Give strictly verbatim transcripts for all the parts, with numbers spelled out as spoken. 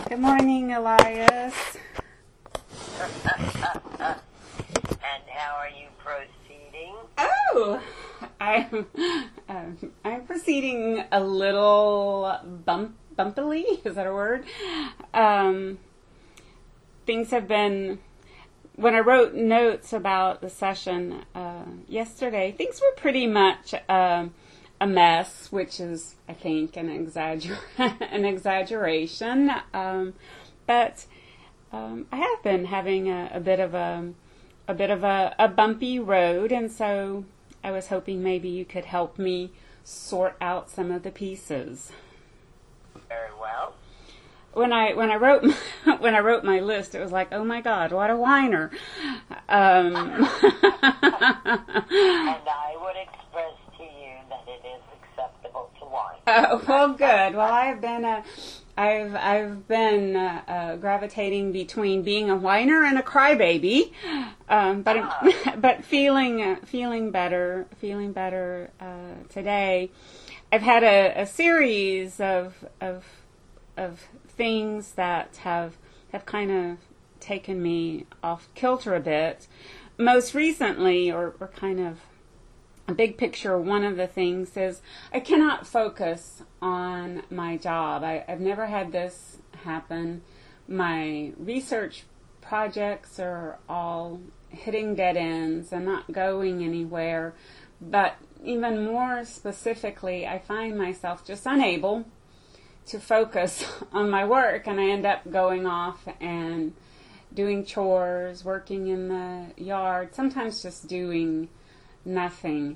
Good morning, Elias. And how are you proceeding? Oh, I'm um, I'm proceeding a little bump bumpily. Is that a word? Um, things have been. When I wrote notes about the session uh, yesterday, things were pretty much um, a mess, which is, I think, an exagger an exaggeration. Um, but um, I have been having a, a bit of a a bit of a, a bumpy road, and so I was hoping maybe you could help me sort out some of the pieces. Very well. When I when I wrote my, when I wrote my list, it was like, oh my God, what a whiner! Um, and I would express to you that it is acceptable to whine. Uh, well, good. Well, I've been uh, I've I've been uh, uh, gravitating between being a whiner and a crybaby, um, but Ah. but feeling uh, feeling better, feeling better uh, today. I've had a, a series of of of things that have have kind of taken me off kilter a bit. Most recently, or, or kind of a big picture, one of the things is I cannot focus on my job. I, I've never had this happen. My research projects are all hitting dead ends and not going anywhere. But even more specifically, I find myself just unable to focus on my work, and I end up going off and doing chores, working in the yard, sometimes just doing nothing.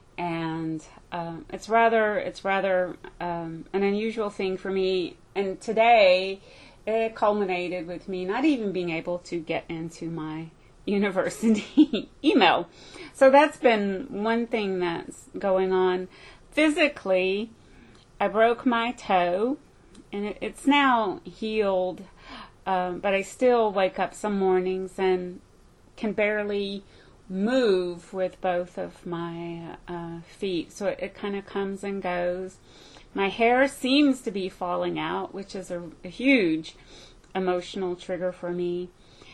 And um, it's rather it's rather um, an unusual thing for me. And today it culminated with me not even being able to get into my university email. So that's been one thing that's going on. Physically, I broke my toe, and it, it's now healed, um, but I still wake up some mornings and can barely move with both of my uh, feet. So it, it kind of comes and goes. My hair seems to be falling out, which is a, a huge emotional trigger for me.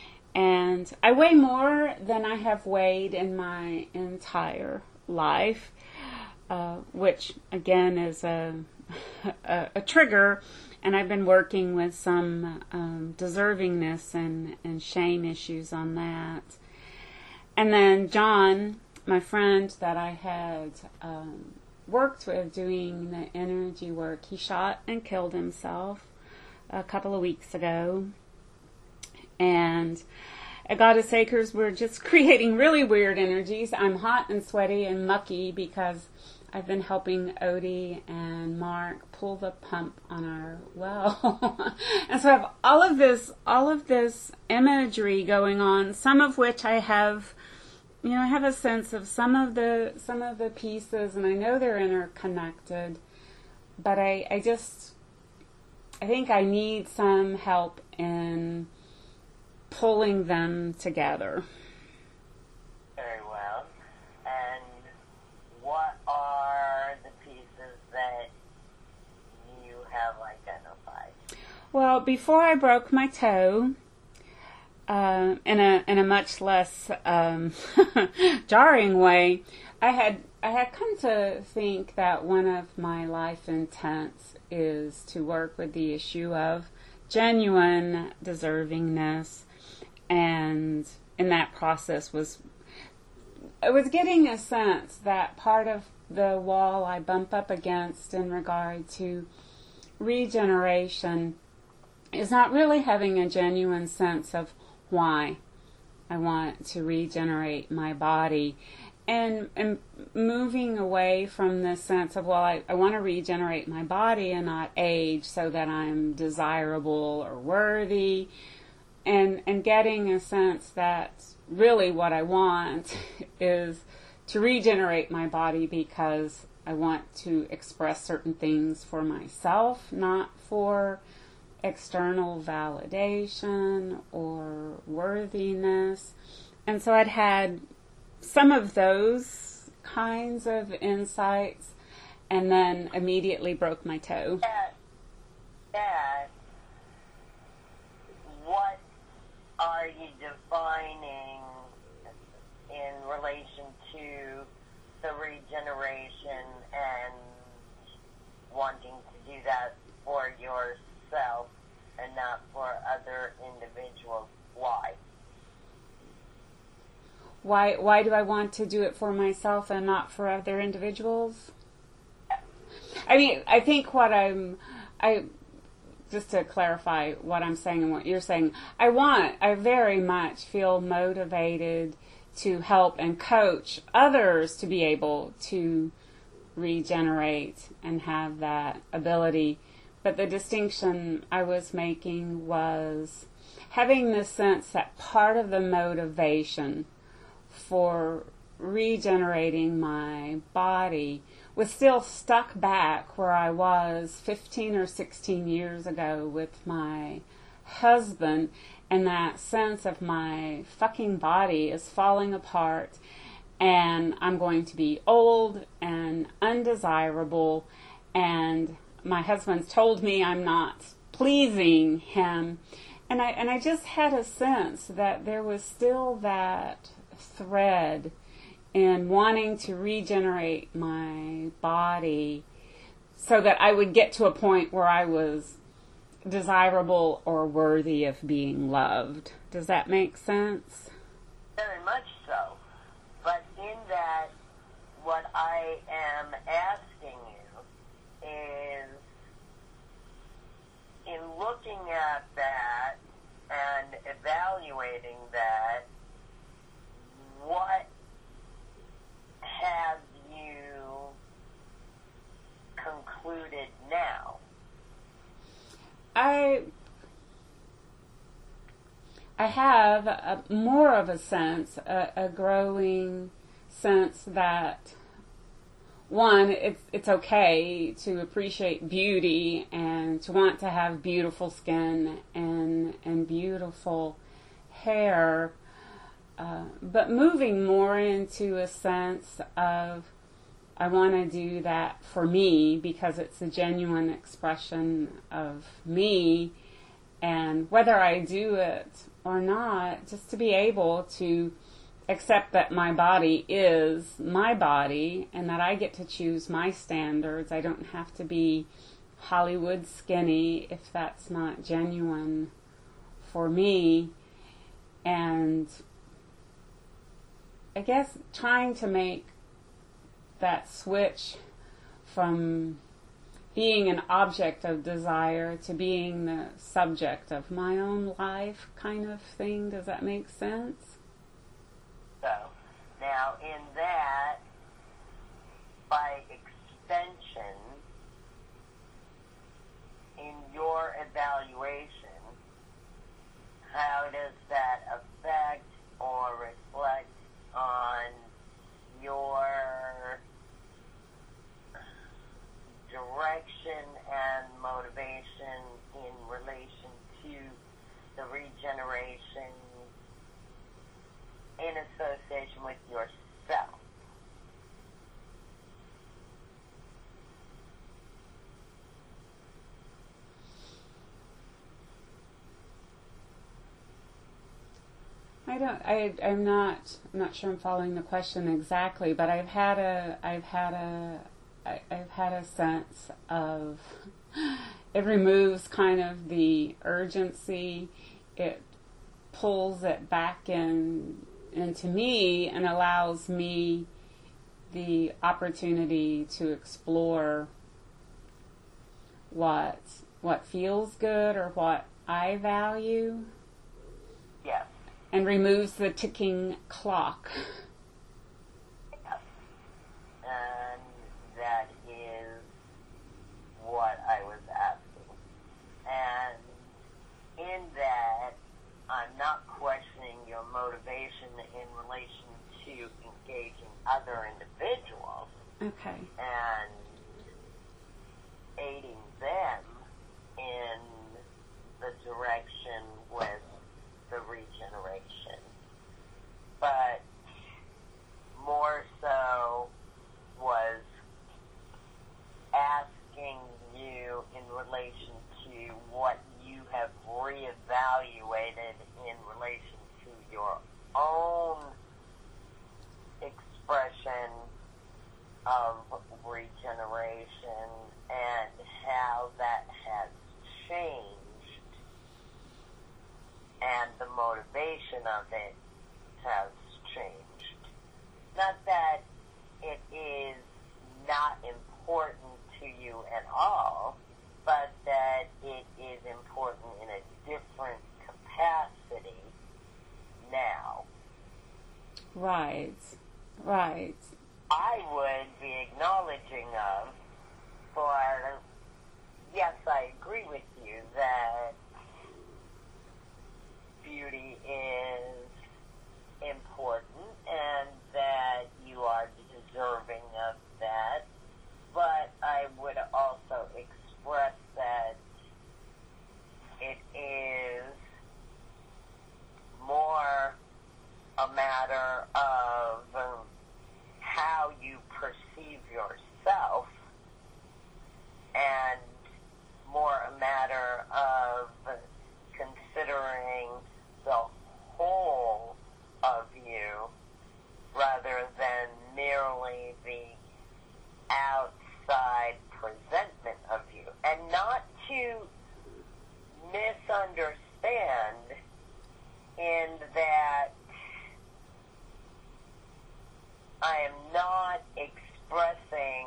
And I weigh more than I have weighed in my entire life, uh, which again is a, a, a trigger. And I've been working with some um, deservingness and, and shame issues on that. And then John, my friend that I had um, worked with doing the energy work, he shot and killed himself a couple of weeks ago. And at Goddess Acres, we're just creating really weird energies. I'm hot and sweaty and mucky because I've been helping Odie and Mark pull the pump on our well. And so I have all of this, all of this imagery going on, some of which I have, you know, I have a sense of some of the, some of the pieces, and I know they're interconnected, but I, I just, I think I need some help in pulling them together. Very well. And what are the pieces that you have identified? Well, before I broke my toe, uh, in a in a much less um, jarring way, I had I had come to think that one of my life intents is to work with the issue of genuine deservingness, and in that process was I was getting a sense that part of the wall I bump up against in regard to regeneration is not really having a genuine sense of why I want to regenerate my body, and, and moving away from the sense of, well, I, I want to regenerate my body and not age so that I'm desirable or worthy, and and getting a sense that really what I want is to regenerate my body because I want to express certain things for myself, not for external validation or worthiness. And so I'd had some of those kinds of insights, and then immediately broke my toe. That, that to the regeneration and wanting to do that for yourself and not for other individuals. Why? Why why do I want to do it for myself and not for other individuals? I mean, I think what I'm, I, just to clarify what I'm saying and what you're saying, I want, I very much feel motivated to help and coach others to be able to regenerate and have that ability. But the distinction I was making was having the sense that part of the motivation for regenerating my body was still stuck back where I was fifteen or sixteen years ago with my husband, and that sense of my fucking body is falling apart and I'm going to be old and undesirable, and my husband's told me I'm not pleasing him, and I and I just had a sense that there was still that thread in wanting to regenerate my body so that I would get to a point where I was desirable or worthy of being loved. Does that make sense? Very much so. But in that, what I am asking you is, in looking at that and evaluating that, what have you concluded now? I I have a, more of a sense, a, a growing sense that, one, it's it's okay to appreciate beauty and to want to have beautiful skin and and beautiful hair. Uh, but moving more into a sense of, I want to do that for me because it's a genuine expression of me, and whether I do it or not, just to be able to accept that my body is my body and that I get to choose my standards. I don't have to be Hollywood skinny if that's not genuine for me. And I guess trying to make that switch from being an object of desire to being the subject of my own life kind of thing. Does that make sense? So, now in that, by extension, in your evaluation, how does that affect or reflect on your direction and motivation in relation to the regeneration in association with yourself? I don't. I. I'm not. I'm not sure I'm following the question exactly, but I've had a. I've had a. I, I've had a sense of. It removes kind of the urgency. It pulls it back in into me and allows me the opportunity to explore what what feels good or what I value. Yes. And removes the ticking clock. Yes. And that is what I was asking. And in that, I'm not questioning your motivation in relation to engaging other individuals. Okay. And aiding them in the direction with the regeneration, but more so was asking you in relation to what you have reevaluated in relation to your own expression of regeneration and how that has changed, and the motivation of it has changed. Not that it is not important to you at all, but that it is important in a different capacity now. Right, right. I would be acknowledging of, for, yes, I agree with you that beauty is important and that you are deserving of that, but I would also express that it is more a matter of um, how you perceive yourself, and more a matter of considering the whole of you rather than merely the outside presentment of you. And not to misunderstand in that I am not expressing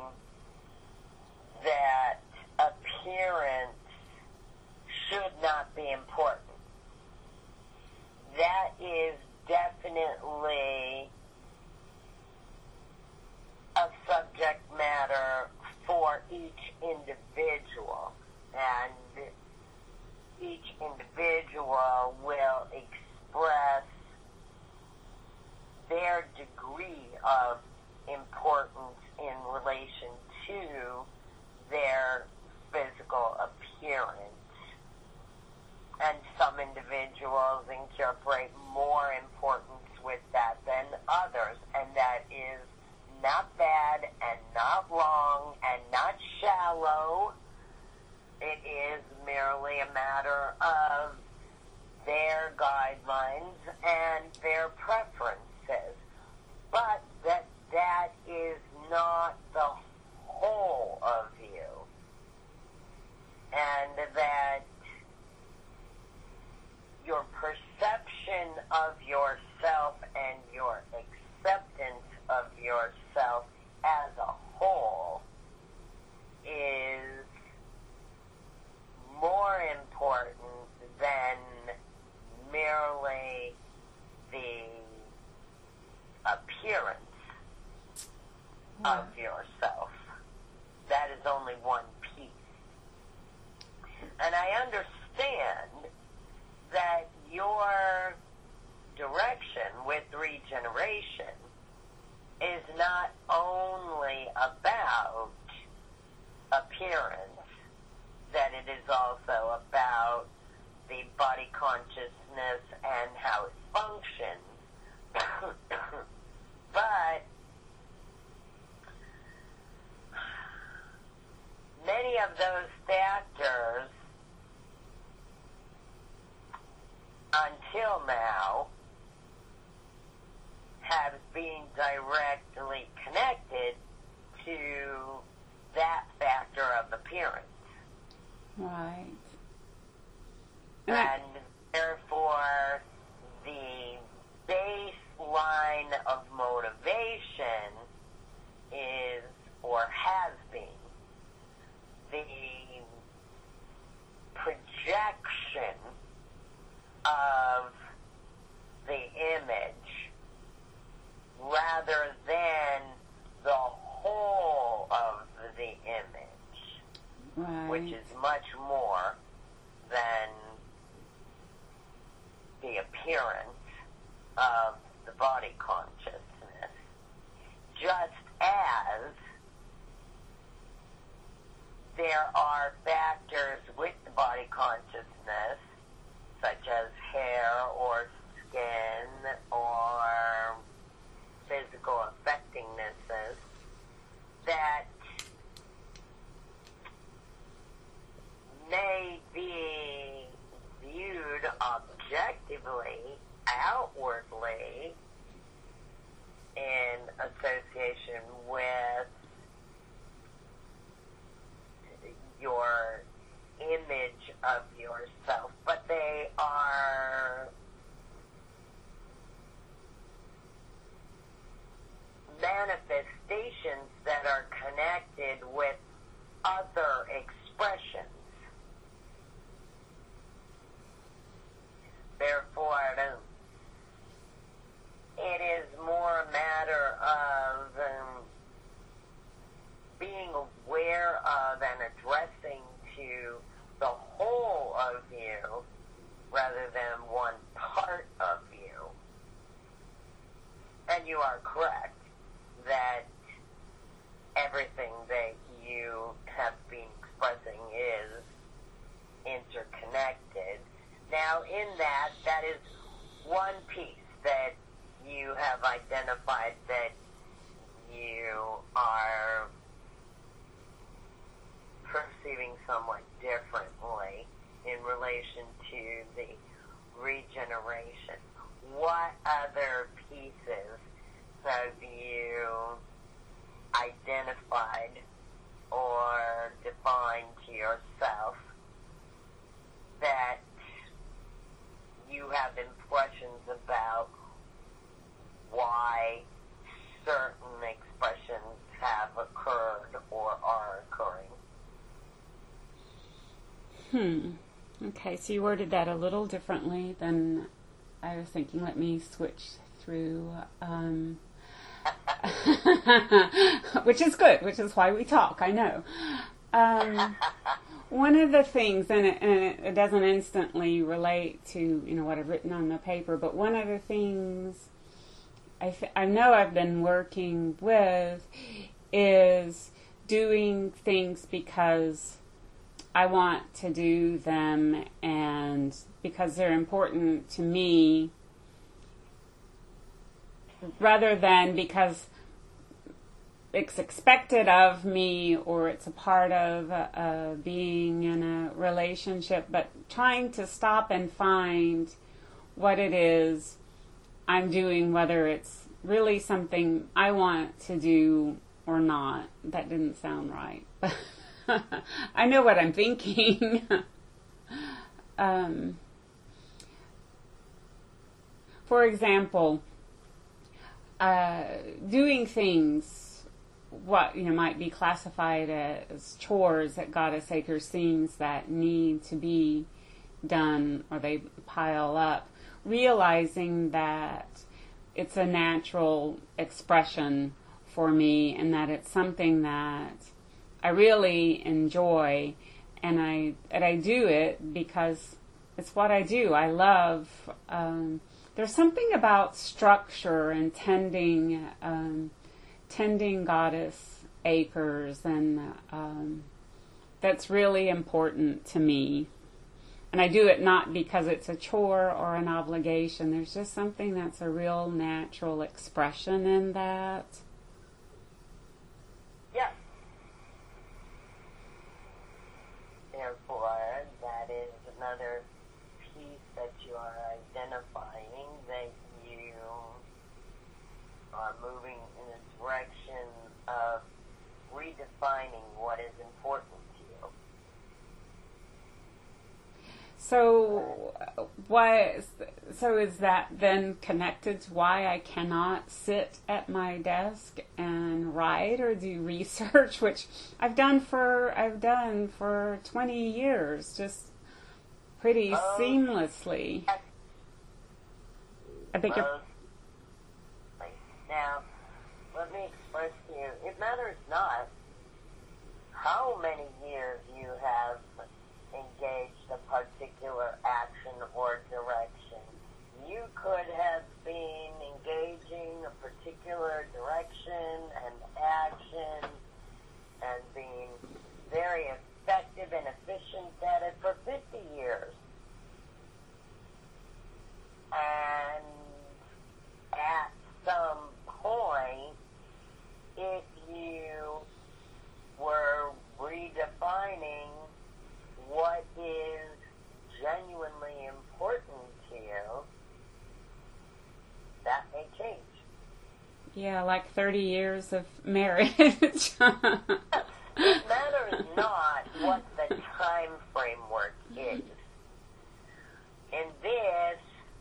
that appearance should not be important. That is definitely a subject matter for each individual, and each individual will express their degree of importance in relation to their physical appearance. And some individuals incorporate more importance with that than others, and that is not bad and not wrong and not shallow. It is merely a matter of their guidelines and their preferences. But that that is not the whole of you. And that your perception of yourself and your acceptance of yourself as a whole is more important than merely the appearance of yourself. That is only one piece. And I understand that your direction with regeneration is not only about appearance, that it is also about the body consciousness and how it functions. But many of those factors until now have been directly connected to that factor of appearance. Right. And therefore, the baseline of motivation is, or has been, the projection of the image rather than the whole of the image, Right. which is much more than the appearance of the body consciousness. Just as there are factors with the body consciousness, such as hair or skin or physical affectingnesses, that may be viewed objectively, outwardly, in association with your image of yourself, but they are manifestations that are connected with other expressions. Therefore, it is more a matter of um, being aware of and addressing to the whole of you rather than one part of you. And you are correct that everything that you have been expressing is interconnected. Now, in that, that is one piece that you have identified that you are perceiving somewhat differently in relation to the regeneration. What other pieces have you identified or defined to yourself that you have impressions about why certain expressions have occurred or are occurring? Hmm. Okay, so you worded that a little differently than I was thinking. Let me switch through, um, which is good, which is why we talk, I know. Um, one of the things, and it, and it doesn't instantly relate to, you know, what I've written on the paper, but one of the things I, th- I know I've been working with is doing things because I want to do them and because they're important to me rather than because it's expected of me or it's a part of uh, being in a relationship, but trying to stop and find what it is I'm doing, whether it's really something I want to do or not. That didn't sound right. I know what I'm thinking. um, for example, uh, doing things, what you know might be classified as chores at Goddess Acres, things that need to be done or they pile up, realizing that it's a natural expression for me and that it's something that I really enjoy, and I and I do it because it's what I do. I love, um, there's something about structure and tending, um, tending Goddess Acres, and um, that's really important to me. And I do it not because it's a chore or an obligation. There's just something that's a real natural expression in that. Yes. Therefore, that is another piece that you are identifying, that you are moving in a direction of redefining what is important to you. So, why? So is that then connected to why I cannot sit at my desk and write or do research, which I've done for I've done for twenty years, just pretty um, seamlessly. I think. Well, now, let me express to you. It matters not how many years you have engaged a particular action or direction. You could have been engaging a particular direction and action and being very effective and efficient at it for fifty years. And at some point, if you were redefining what is genuinely important to you, that may change. Yeah, like thirty years of marriage. It matters not what the mood. In this,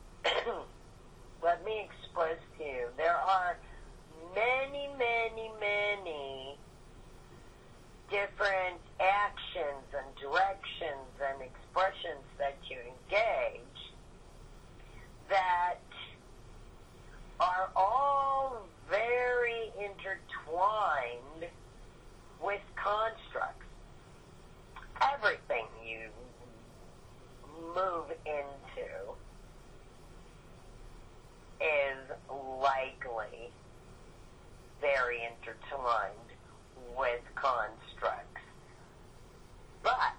let me express to you, there are many, many, many different actions and directions and expressions that you engage that are all very intertwined with constructs. Everything you move into is likely very intertwined with constructs. But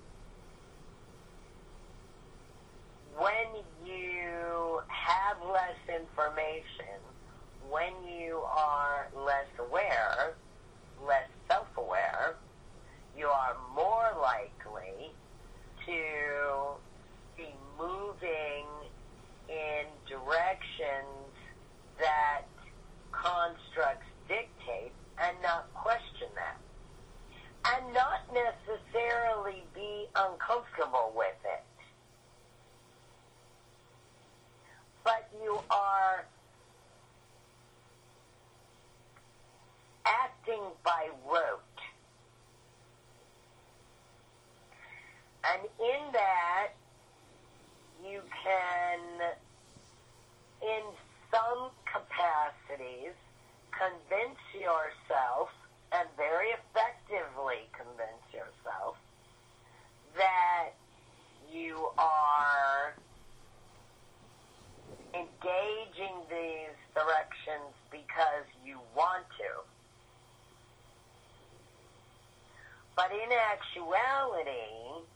when you have less information, when you are less aware, less self-aware, you are more likely to be moving in directions that constructs dictate and not question that. And not necessarily be uncomfortable with it. But you are acting by rote. And in that, you can, in some capacities, convince yourself, and very effectively convince yourself, that you are engaging these directions because you want to. But in actuality,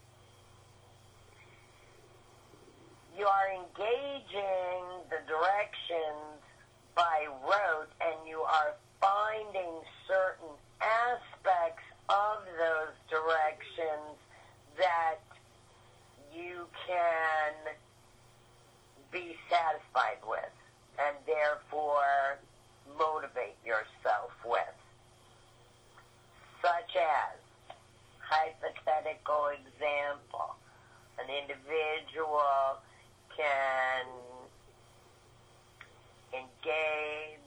you are engaging the directions by rote, and you are finding certain aspects of those directions that you can be satisfied with, and therefore motivate yourself with. Such as, hypothetical example, an individual can engage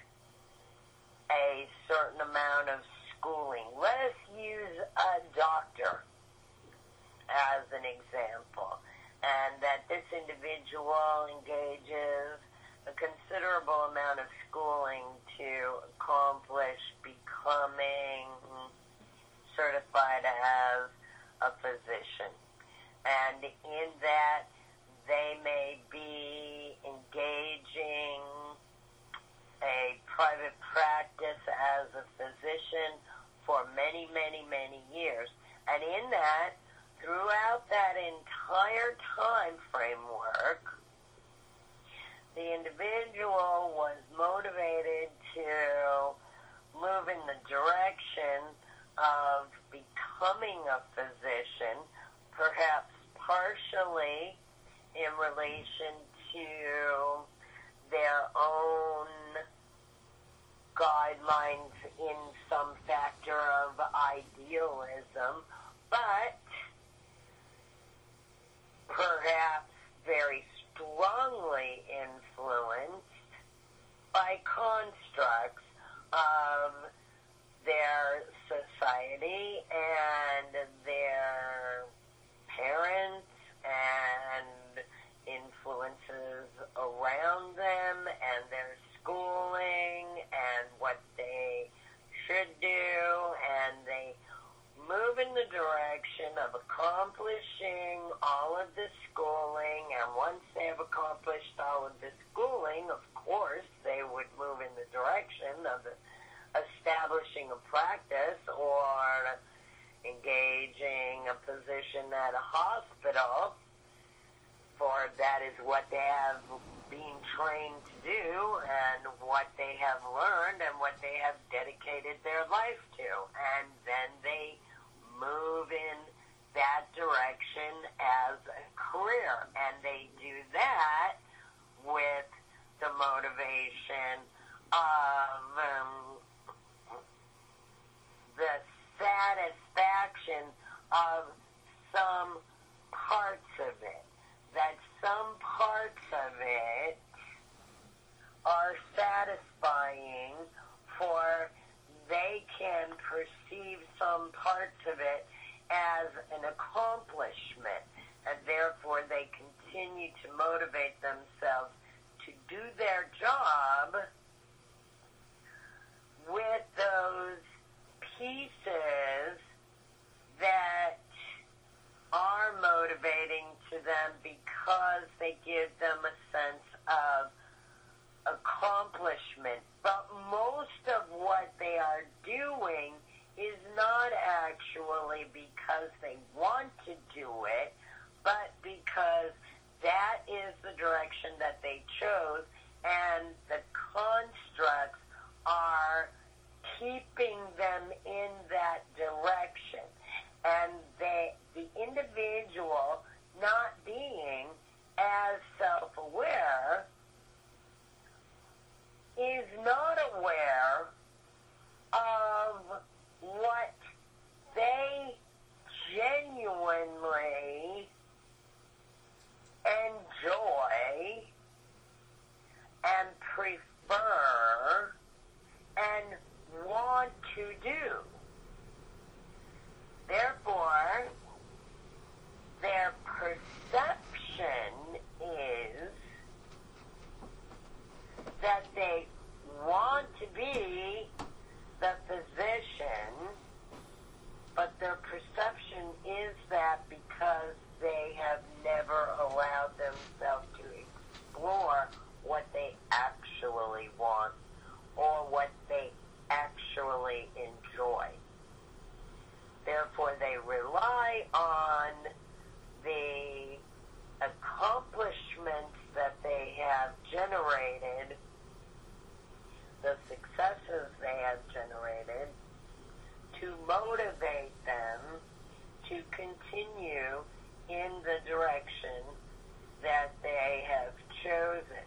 a certain amount of schooling. Let's use a doctor as an example, and that this individual engages a considerable amount of schooling to accomplish becoming certified as a physician. And in that, they may be engaging a private practice as a physician for many, many, many years. And in that, throughout that entire time framework, the individual was motivated to move in the direction of becoming a physician, perhaps partially in relation to their own guidelines in some factor of idealism, but perhaps very strongly influenced by constructs of their society and their parents and influences around them and their schooling and what they should do, and they move in the direction of accomplishing all of this schooling, and once they have accomplished all of this schooling, of course, they would move in the direction of establishing a practice or engaging a position at a hospital, for that is what they have been trained to do and what they have learned and what they have dedicated their life to. And then they move in that direction as a career. And they do that with the motivation of um, the satisfaction of some parts of it, that some parts of it are satisfying, for they can perceive some parts of it as an accomplishment, and therefore they continue to motivate themselves to do their job with those pieces that are motivating to them because they give them a sense of accomplishment. But most of what they are doing is not actually because they want to do it, but because that is the direction that they chose, and the constructs are keeping them in that direction. And they, the individual not being as self-aware is not aware of what they genuinely enjoy and prefer and want to do. Therefore, their perception is that they want to be the physician, but their perception is that because they have never allowed themselves to explore what they actually want or what they actually enjoy. Therefore, they rely on the accomplishments that they have generated, the successes they have generated, to motivate them to continue in the direction that they have chosen.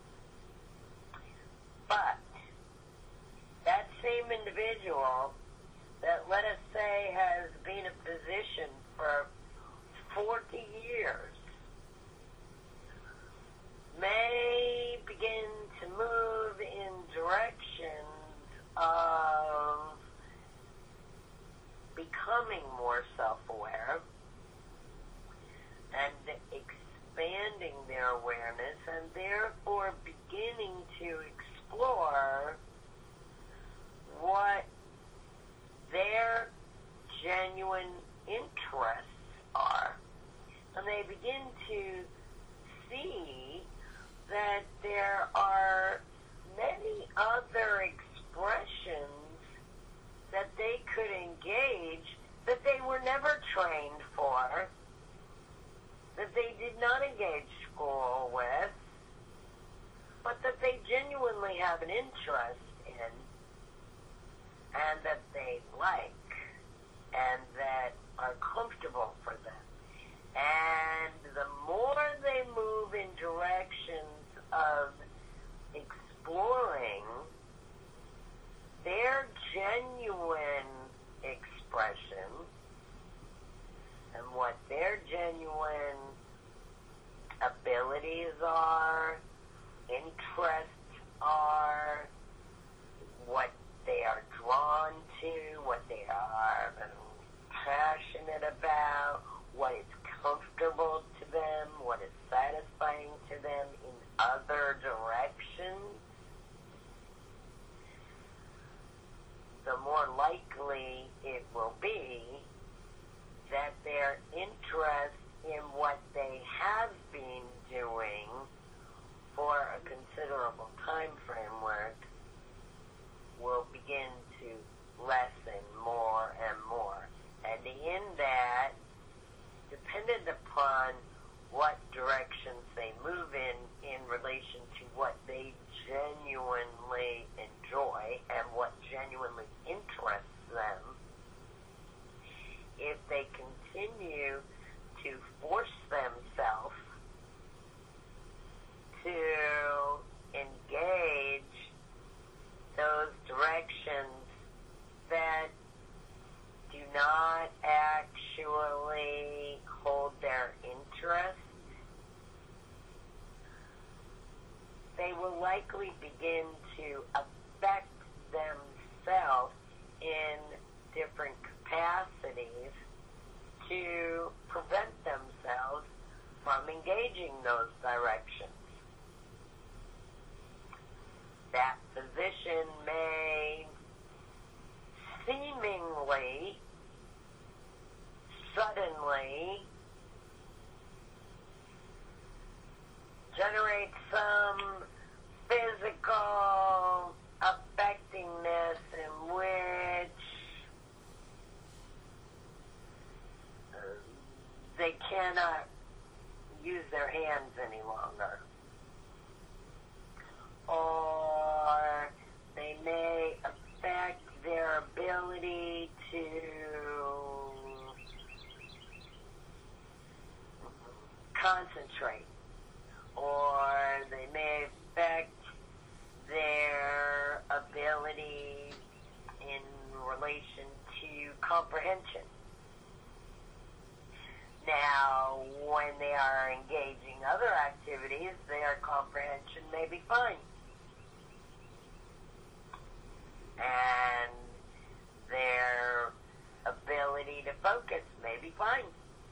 But that same individual that, let us say, has been a physician for forty years may begin to move in directions of becoming more self-aware and expanding their awareness, and therefore beginning to explore what their genuine interests are. And they begin to see that there are many other expressions that they could engage that they were never trained for, that they did not engage school with, but that they genuinely have an interest in, and that they like, and that are comfortable for them. And the more they move in directions of exploring their genuine expression and what their genuine abilities are, interests are, what they are drawn to, what they are passionate about, what is comfortable to them, what is satisfying to them in other directions, the more likely it will be that their interest in what they have been doing for a considerable time framework will begin to lessen more and more. And in that, dependent upon what directions they move in in relation to what they genuinely enjoy and what genuinely interests them, if they continue to force themselves to engage those directions that do not actually hold their interest likely begin to affect themselves in different capacities to prevent themselves from engaging those directions. That physician may seemingly, suddenly, generate some physical affectingness in which uh, they cannot use their hands any longer. Or they may affect their ability to concentrate. Or they may affect their ability in relation to comprehension. Now, when they are engaging other activities, their comprehension may be fine. And their ability to focus may be fine.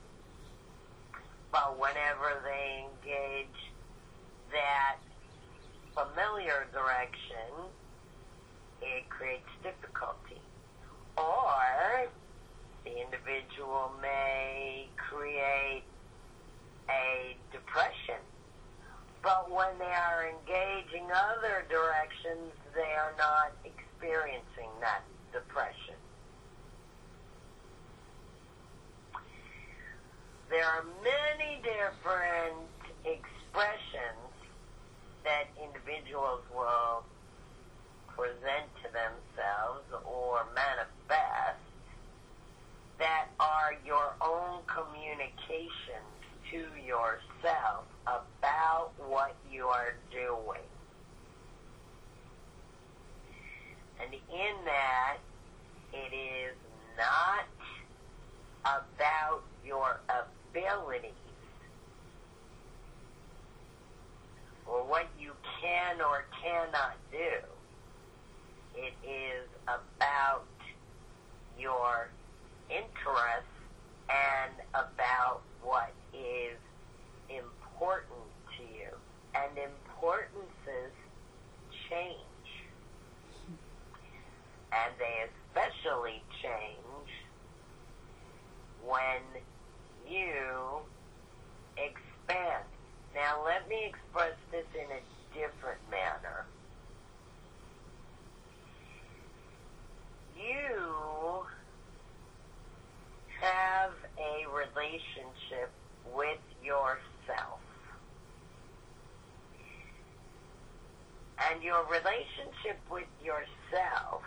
But whenever they engage that familiar direction, it creates difficulty. Or the individual may create a depression. But when they are engaging other directions, they are not experiencing that depression. There are many different expressions that individuals will present to themselves or manifest that are your own communications to yourself about what you are doing. And in that, it is not about your abilities or what you can or cannot do. It is about your interests and about what is important to you. And importances change. And they especially change when you expand. Now let me express this in a different manner. You have a relationship with yourself. And your relationship with yourself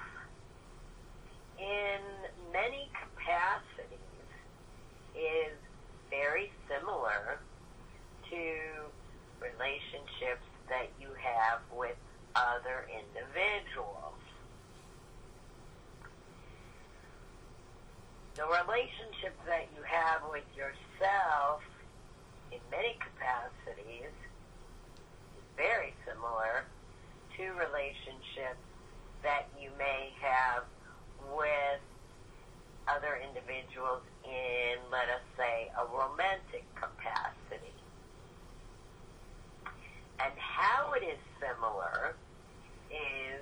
in many capacities is very similar to relationships that you have with other individuals. The relationship that you have with yourself in many capacities is very similar to relationships that you may have with other individuals in, let us say, a romantic capacity. And how it is similar is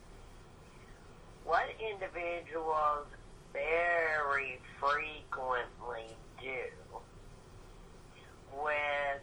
what individuals very frequently do with,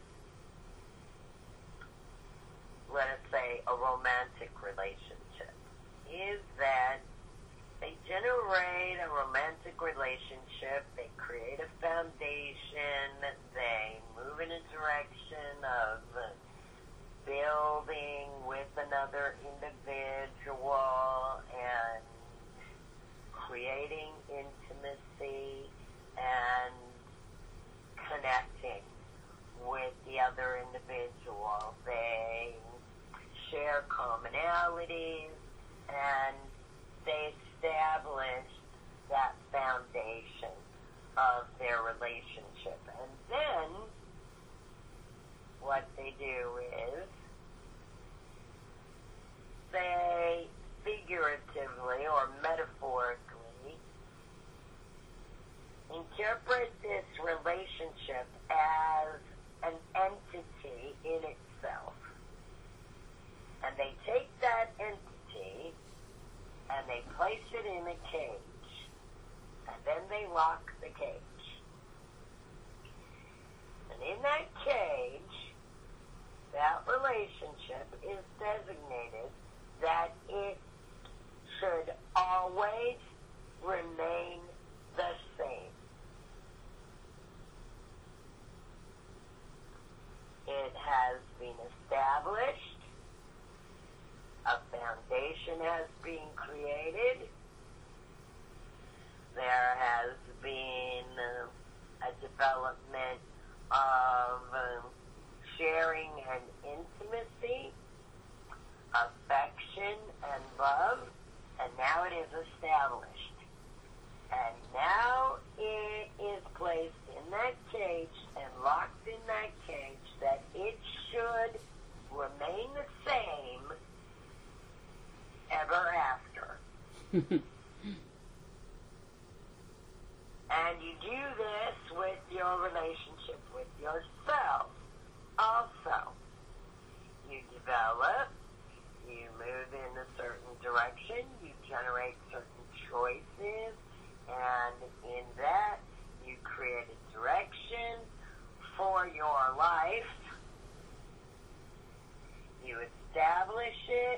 let us say, a romantic relationship is that they generate a romantic relationship, they create a foundation, they move in a direction of building with another individual and creating intimacy and connecting with the other individual. They share commonalities and they establish that foundation of their relationship. And then what they do is place it in a cage, and then they lock the cage. And in that cage, that relationship is designated that it should always remain the same. It has been established, a foundation has been created, there has been uh, a development of um, sharing and intimacy, affection and love, and now it is established. And now it is placed in that cage and locked in that cage that it should remain the same ever after. And you do this with your relationship with yourself also. You develop, you move in a certain direction, you generate certain choices, and in that you create a direction for your life. You establish it,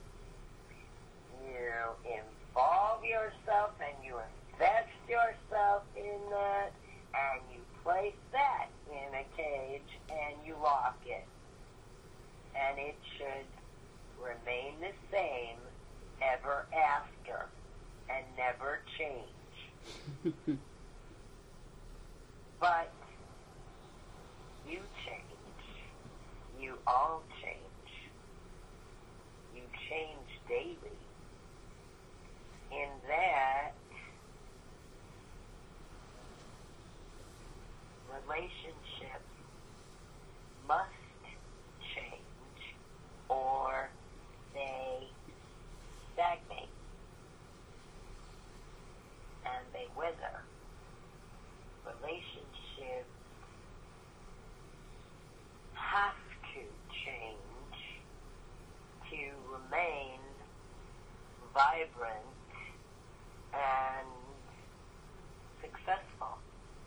you involve yourself, and you invest yourself in that, and you place that in a cage, and you lock it. And it should remain the same ever after, and never change. But you change. You all change. You change daily. In that, relationships must change or they stagnate and they wither. Relationships have to change to remain vibrant and successful.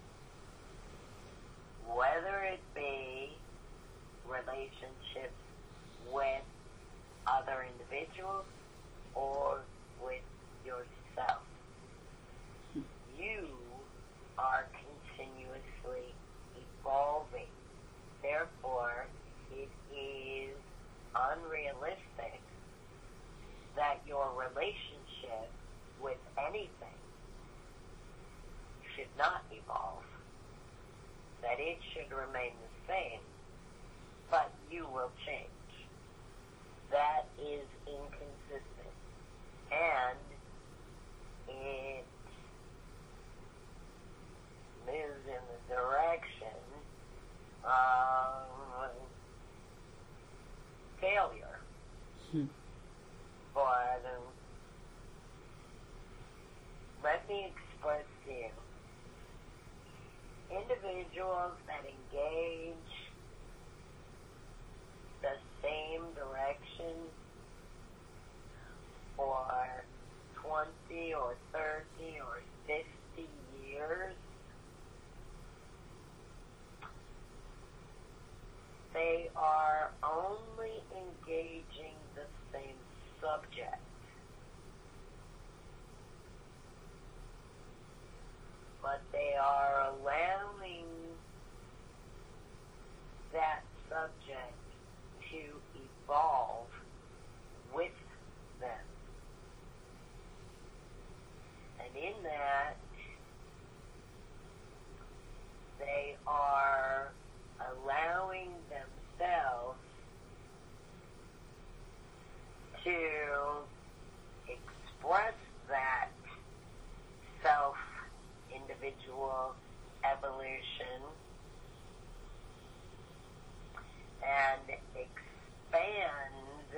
Whether it be relationships with other individuals or with yourself. You are continuously evolving. Therefore, it is unrealistic that your relationship with anything should not evolve. That it should remain the same, but you will change. That is inconsistent, and it moves in the direction of failure. Hmm. But um, let me express to you, individuals that engage the same direction for twenty or thirty or fifty years, they are only engaging the same subject. But they are allowing that subject to evolve with them. And in that, they are allowing themselves to express that self-individual evolution and expand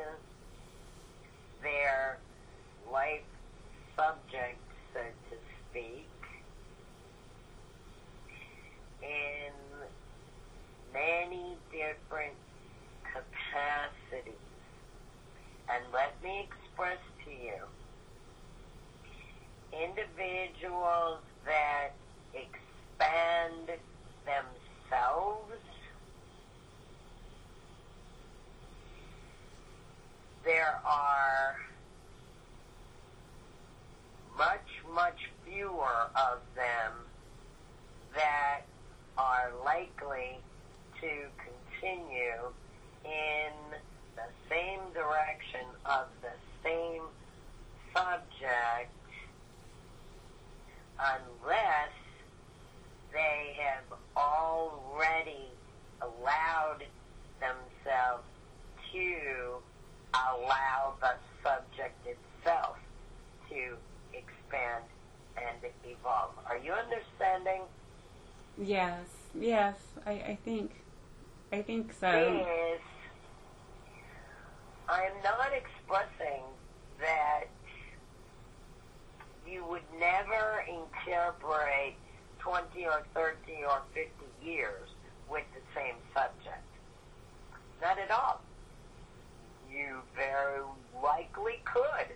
their life subject, so to speak, in many different capacities. And let me express to you individuals that expand themselves, there are much, much fewer of them that are likely to continue in the same direction of the same subject unless they have already allowed themselves to allow the subject itself to expand and evolve. Are you understanding? Yes, yes, I, I think, I think so. This, I'm not expressing that you would never incorporate twenty or thirty or fifty years with the same subject. Not at all. You very likely could.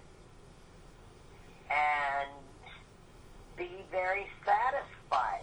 And be very satisfied.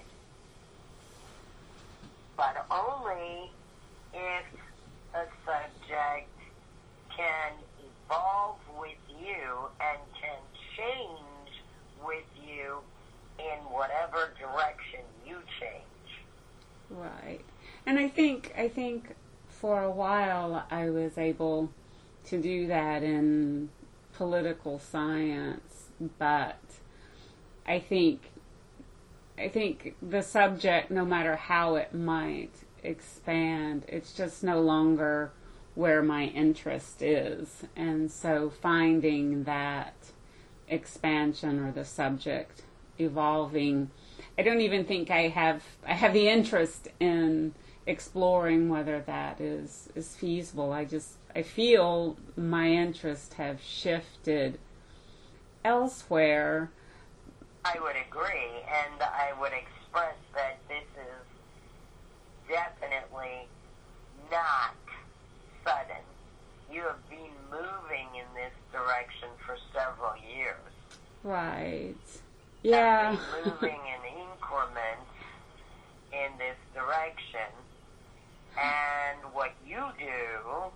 But only if a subject can evolve with you and can change with you in whatever direction you change. Right. And I think I think for a while I was able to do that in political science, but I think I think the subject, no matter how it might expand, it's just no longer where my interest is. And so finding that expansion or the subject evolving, I don't even think I have I have the interest in exploring whether that is, is feasible. I just I feel my interest have shifted elsewhere. I would agree, and I would express that this is definitely not sudden. You have been moving in this direction for several years. Right. Yeah. Have been moving in increments in this direction, and what you do,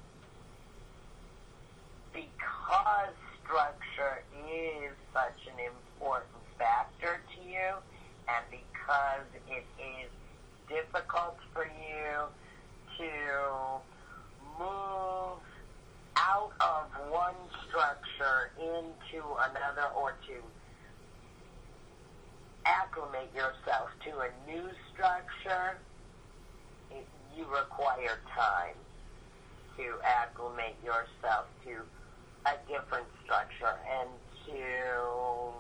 because structure is such an important factor to you, and because it is difficult for you to move out of one structure into another, or to acclimate yourself to a new structure, it, you require time to acclimate yourself to a different structure and to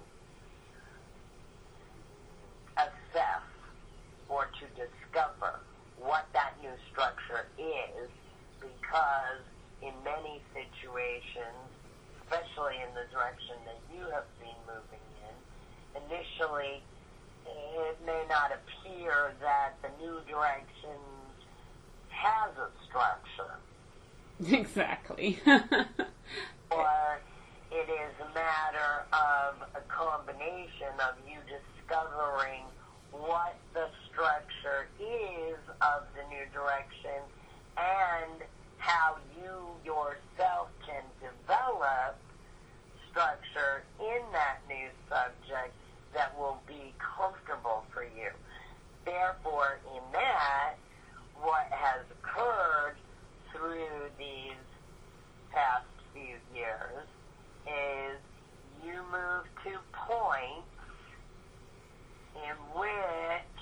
assess or to discover what that new structure is, because in many situations, especially in the direction that you have been moving in, initially it may not appear that the new direction has a structure. Exactly. Or it is a matter of a combination of you discovering what the structure is of the new direction and how you yourself can develop structure in that new subject that will be comfortable for you. Therefore, in that, what has occurred through these past few years is you move to points in which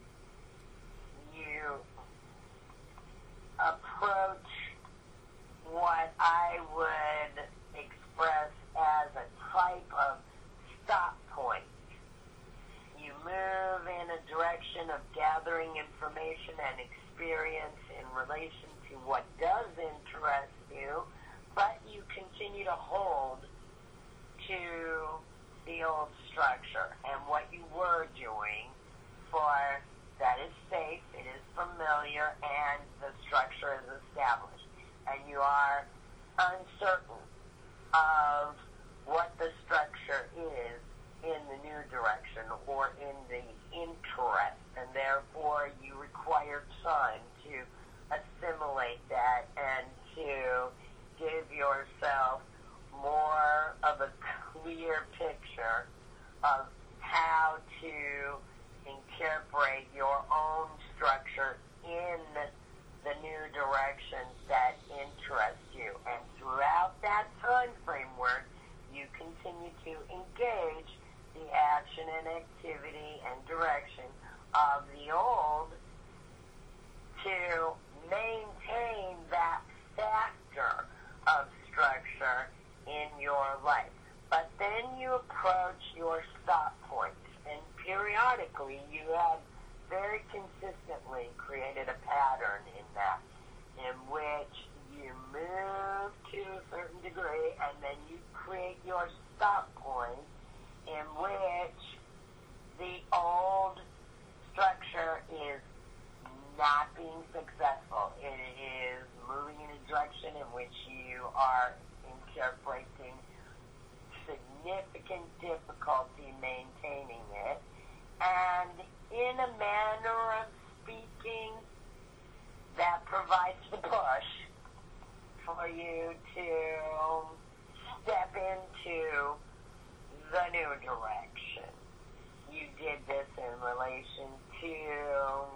you approach what I would express as a type of stop point. You move in a direction of gathering information and experience in relation to what does interest you, but you continue to hold to the old structure and what you were doing, for that is safe, it is familiar, and the structure is established. And you are uncertain of what the structure is in the new or in the interest, and therefore you require time to assimilate that and to give yourself more of a clear picture of how to incorporate your own structure in the new directions that interest you. And throughout that time framework, you continue to engage the action and activity and direction of the old to maintain that factor of structure in your life. But then you approach your stop points, and periodically you have very consistently created a pattern in that, in which you move to a certain degree, and then you create your stop point, in which the old structure is not being successful. It is moving in a direction in which you are incorporating significant difficulty maintaining it, and in a manner of speaking, that provides the push for you to step into the new direction. You did this in relation to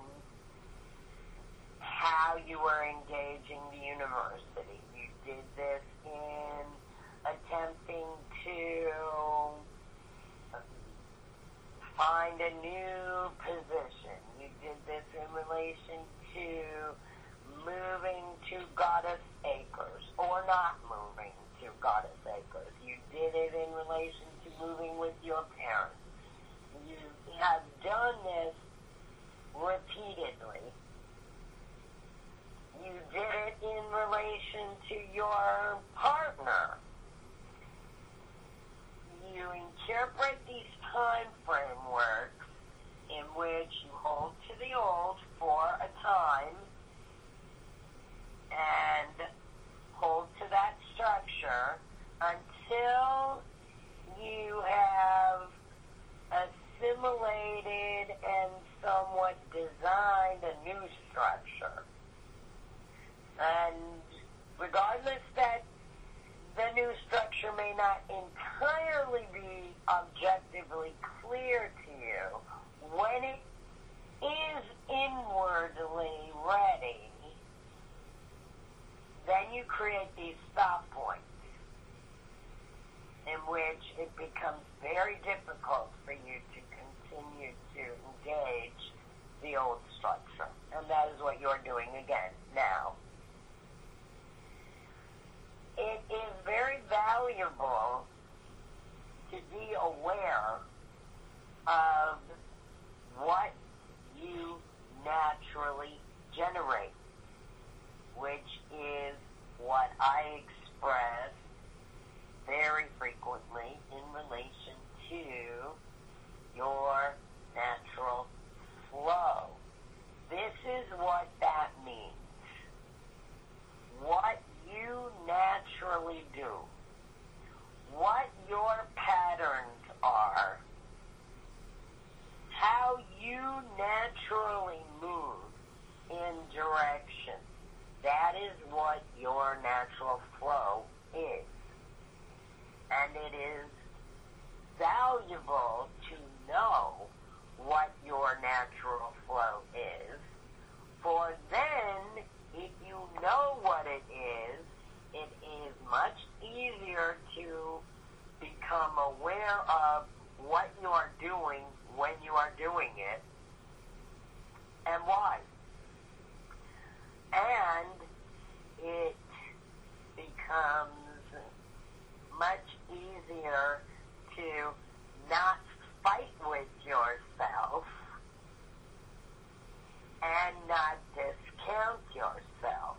how you were engaging the university. You did this in attempting to find a new position. You did this in relation to moving to Goddess Acres or not moving to Goddess Acres. You did it in relation to moving with your parents. You have done this repeatedly. You did it in relation to your partner. You incorporate these time frameworks in which you hold to the old for a time and hold to that structure until you have assimilated and somewhat designed a new structure. And regardless that the new structure may not entirely be objectively clear to you, when it is inwardly ready, then you create these stop points in which it becomes very difficult for you to continue to engage the old structure. And that is what you're doing again now. It is very valuable to be aware of what you naturally generate, which is what I express very frequently in relation to your natural flow. This is what that means. What you naturally do, what your patterns are, how you naturally move in direction. That is what your natural flow is. And it is valuable to know what your natural flow is, for then, if you know what it is, it is much easier to become aware of what you are doing when you are doing it and why. And it becomes much easier to not fight with yourself and not discount yourself.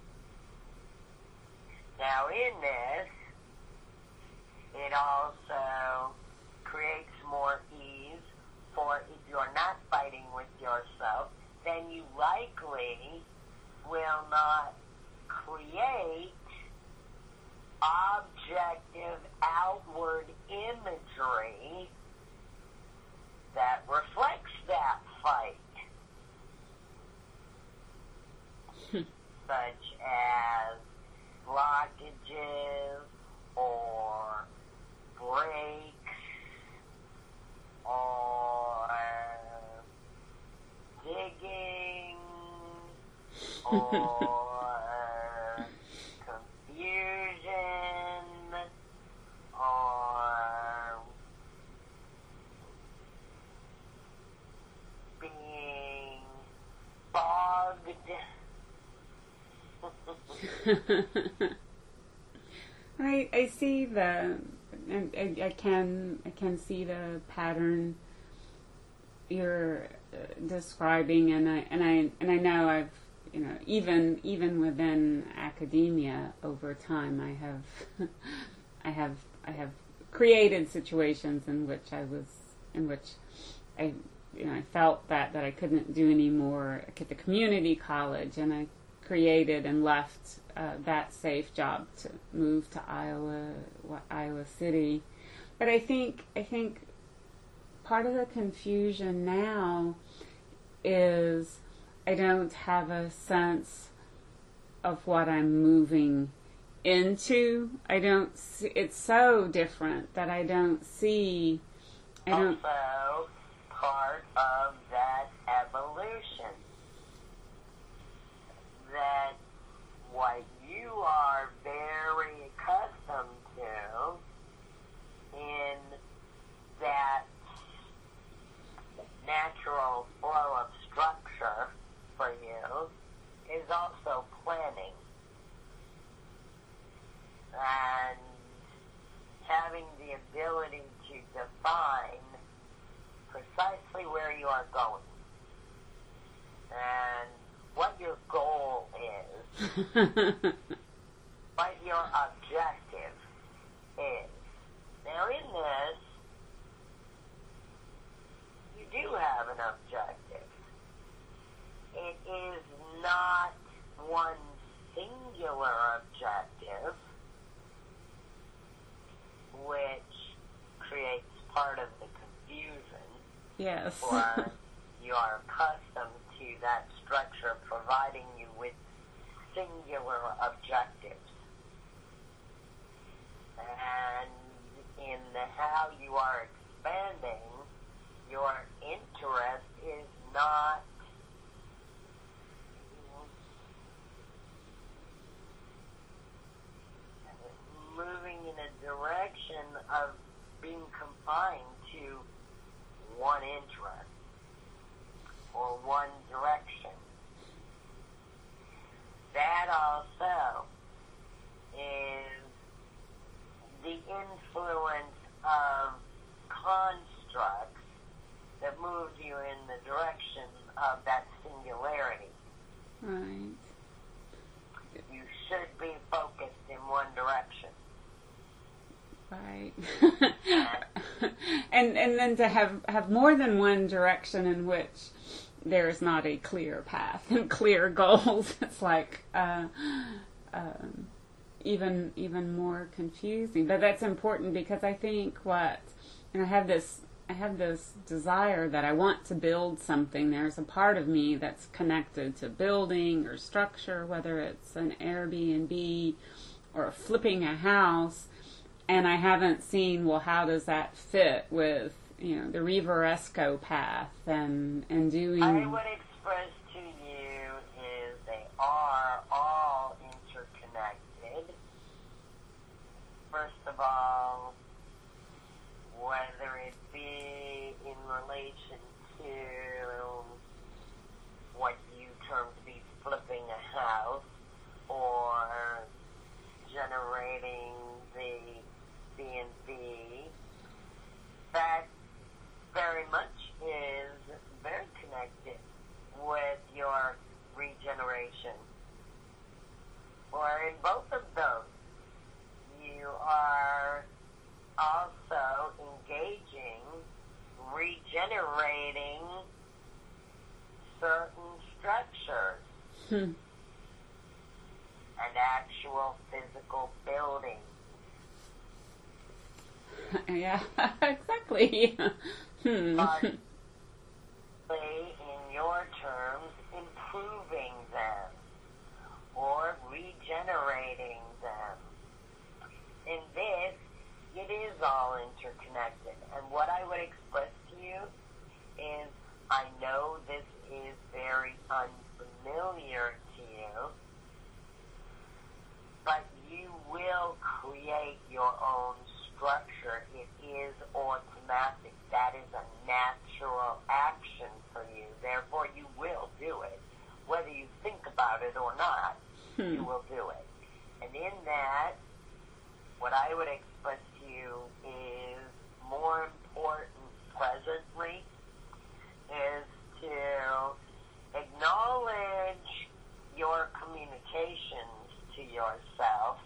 Now in this, it also creates more ease, for if you're not fighting with yourself, then you likely will not create objective outward imagery such as blockages or breaks or digging or confusion or being bogged. I I see the, and I, I can I can see the pattern you're uh, describing, and I and I and I know I've you know even even within academia over time I have I have I have created situations in which I was in which I you know I felt that that I couldn't do anymore at the community college, and I created and left uh, that safe job to move to Iowa, Iowa City. But I think I think part of the confusion now is I don't have a sense of what I'm moving into. I don't see, it's so different that I don't see. I don't. Also, part of that evolution. That what you are very accustomed to in that natural flow of structure for you is also planning and having the ability to define precisely where you are going and what your goal is, what your objective is. Now in this, you do have an objective. It is not one singular objective, which creates part of the confusion. Yes. Or you are accustomed to that structure providing you with singular objectives. And in the how you are expanding, your interest is not moving in a direction of being confined to one interest or one direction. That also is the influence of constructs that move you in the direction of that singularity. Right. You should be focused in one direction. Right. and and then to have, have more than one direction in which there is not a clear path and clear goals. It's like uh, um, even even more confusing. But that's important because I think what and I have this I have this desire that I want to build something. There's a part of me that's connected to building or structure, whether it's an Airbnb or flipping a house. And I haven't seen, well, how does that fit with, you know, the Riveresco path and, and doing... I would express to you is they are all interconnected. First of all, whether it be in relation to what you term to be flipping a house or generating the B and B, that very much is very connected with your regeneration. Or in both of those, you are also engaging, regenerating certain structures Hmm. and actual physical building. Yeah, exactly. Hmm. Partly, in your terms, improving them or is automatic. That is a natural action for you. Therefore, you will do it. Whether you think about it or not, hmm. you will do it. And in that, what I would express to you is more important presently is to acknowledge your communications to yourself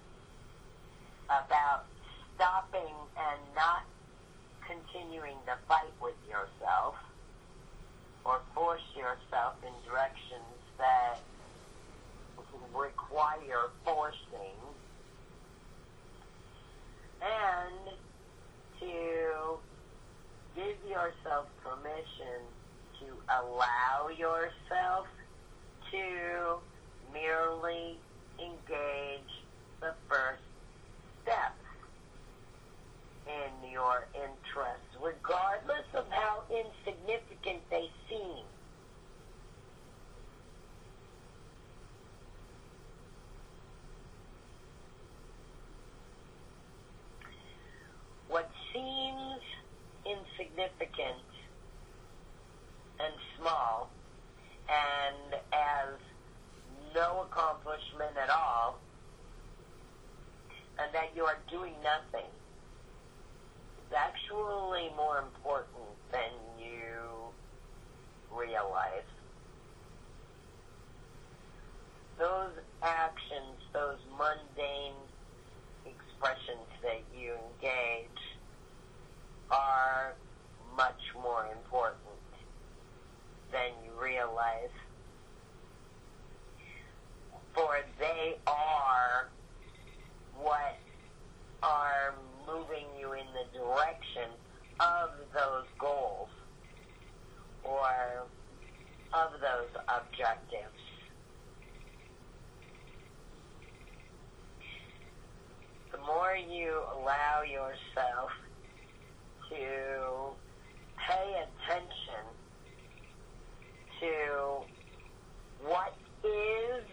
about stopping and not continuing the fight with yourself or force yourself in directions that require forcing, and to give yourself permission to allow yourself to merely engage the first step in your interests, regardless of how insignificant they seem. What seems insignificant and small and as no accomplishment at all, and that you are doing nothing, is actually more important than you realize. Those actions, those mundane expressions that you engage are much more important than you realize. For they are what are moving you in the direction of those goals or of those objectives. The more you allow yourself to pay attention to what is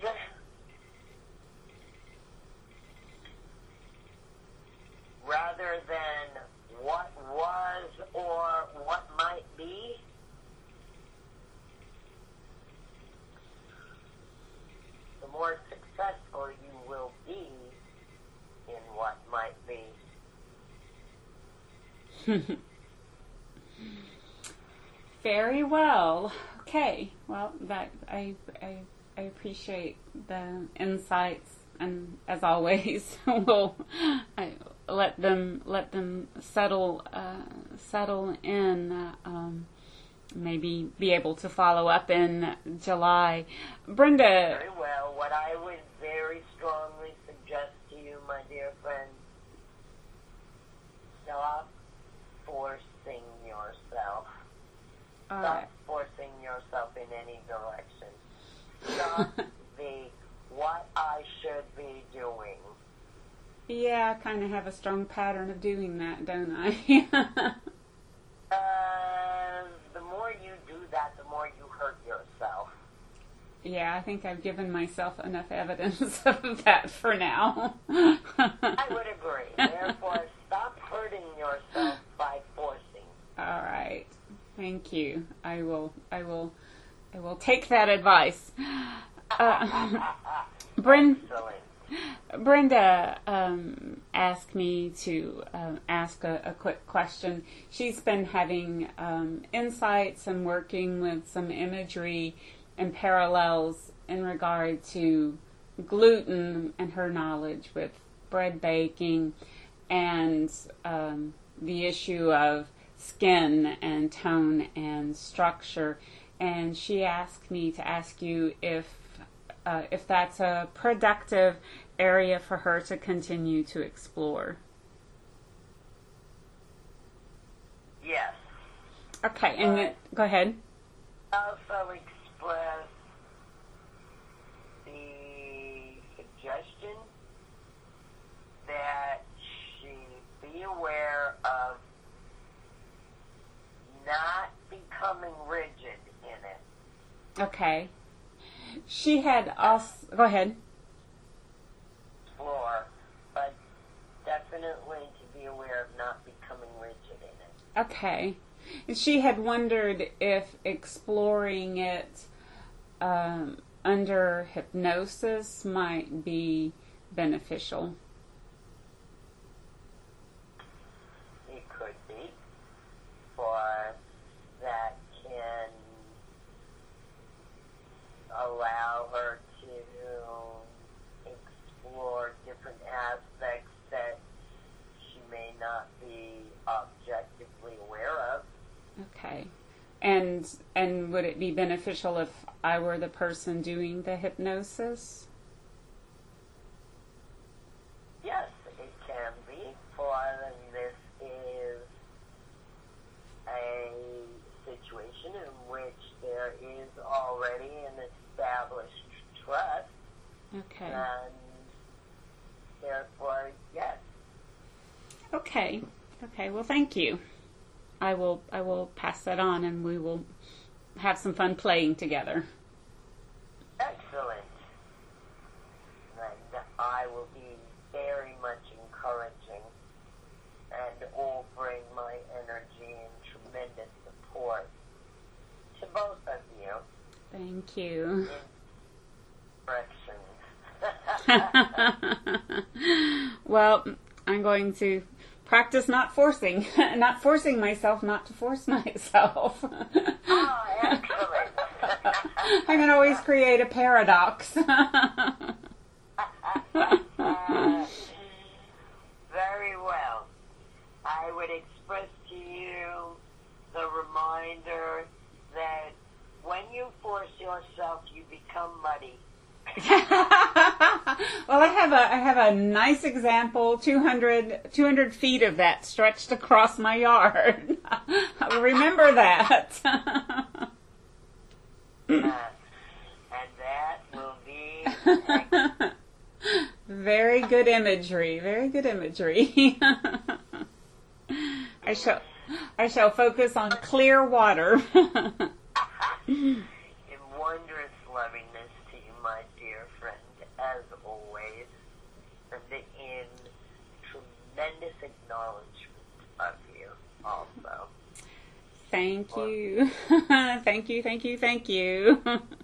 rather than what was or what might be, the more successful you will be in what might be. Very well. Okay. Well, that I I I appreciate the insights, and as always, we'll I, let them let them settle uh, settle in. Uh, um, maybe be able to follow up in July. Brenda. Very well. What I would very strongly suggest to you, my dear friend, stop forcing yourself. All Stop right. forcing yourself in any direction. Stop the what I should be doing. Yeah, I kind of have a strong pattern of doing that, don't I? uh, the more you do that, the more you hurt yourself. Yeah, I think I've given myself enough evidence of that for now. I would agree. Therefore, stop hurting yourself by forcing. All right. Thank you. I will. I will. I will take that advice. Uh, Bren, Brenda um, asked me to uh, ask a, a quick question. She's been having um, insights and working with some imagery and parallels in regard to gluten and her knowledge with bread baking and um, the issue of skin and tone and structure. And she asked me to ask you if uh, if that's a productive area for her to continue to explore. Yes. Okay, and then, go ahead. Also express the suggestion that she be aware of not becoming rigid in it. Okay. She had also... Go ahead. Explore, but definitely to be aware of not becoming rigid Okay. And she had wondered if exploring it um, under hypnosis might be beneficial. It could be, for that can allow her to explore different aspects that she may not be objectively aware of. Okay. And and would it be beneficial if I were the person doing the hypnosis? Yes, it can be, for this is a situation in which there is already an established trust, Okay. and therefore, yes. Okay. Okay. Well, thank you. I will I will pass that on, and we will have some fun playing together. Excellent. And I will be very much encouraging and offering my energy and tremendous support to both of you. Thank you. In Well, I'm going to practice not forcing, not forcing myself not to force myself. Oh, excellent. I can always create a paradox. Very well. I would express to you the reminder that when you force yourself, you become muddy. Well, I have a I have a nice example, two hundred, two hundred feet of that stretched across my yard. I'll remember that. Uh, and that will be excellent. Very good imagery. Very good imagery. I shall I shall focus on clear water. In wondrous lovingness to you, my dear friend, as always, and in tremendous acknowledgement of you also. Thank you. Thank you, thank you, thank you.